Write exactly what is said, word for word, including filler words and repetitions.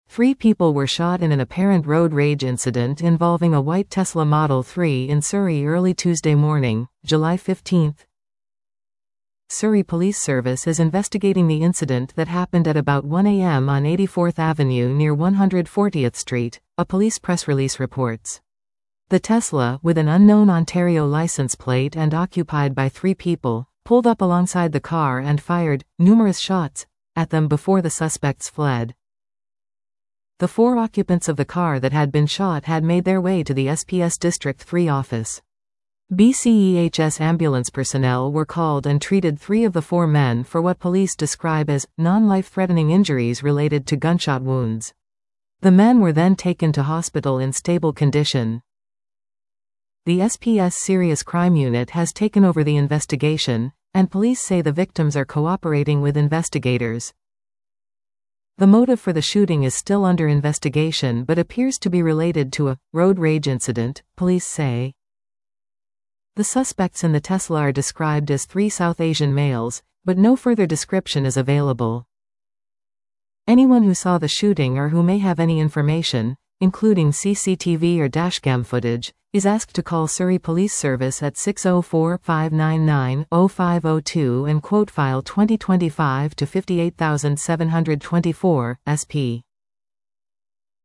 Three people were shot in an apparent road rage incident involving a white Tesla Model three in Surrey early Tuesday morning, July fifteenth. Surrey Police Service is investigating the incident that happened at about one a m on eighty-fourth Avenue near one hundred fortieth Street, a police press release reports. The Tesla, with an unknown Ontario license plate and occupied by three people, pulled up alongside the car and fired numerous shots at them before the suspects fled. The four occupants of the car that had been shot had made their way to the S P S District three office. B C E H S ambulance personnel were called and treated three of the four men for what police describe as non-life-threatening injuries related to gunshot wounds. The men were then taken to hospital in stable condition. The S P S Serious Crime Unit has taken over the investigation, and police say the victims are cooperating with investigators. The motive for the shooting is still under investigation but appears to be related to a road rage incident, police say. The suspects in the Tesla are described as three South Asian males, but no further description is available. Anyone who saw the shooting or who may have any information, including C C T V or dashcam footage, is asked to call Surrey Police Service at six oh four, five nine nine, oh five oh two and quote file twenty twenty-five to fifty-eight seven two four, S P.